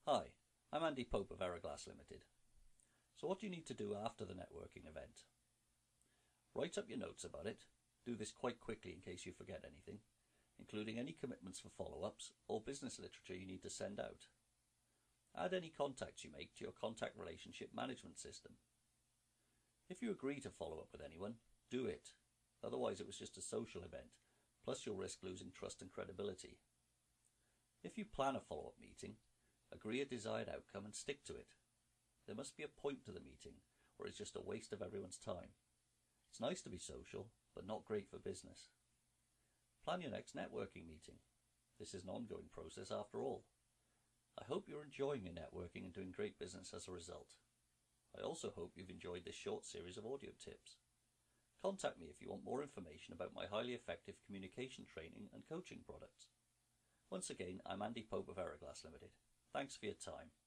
Hi, I'm Andy Pope of Aeroglass Limited. So what do you need to do after the networking event? Write up your notes about it. Do this quite quickly in case you forget anything, including any commitments for follow-ups or business literature you need to send out. Add any contacts you make to your contact relationship management system. If you agree to follow up with anyone, do it. Otherwise it was just a social event, plus you'll risk losing trust and credibility. If you plan a follow-up meeting, agree a desired outcome and stick to it. There must be a point to the meeting, or it's just a waste of everyone's time. It's nice to be social, but not great for business. Plan your next networking meeting. This is an ongoing process after all. I hope you're enjoying your networking and doing great business as a result. I also hope you've enjoyed this short series of audio tips. Contact me if you want more information about my highly effective communication training and coaching products. Once again, I'm Andy Pope of Aeroglass Limited. Thanks for your time.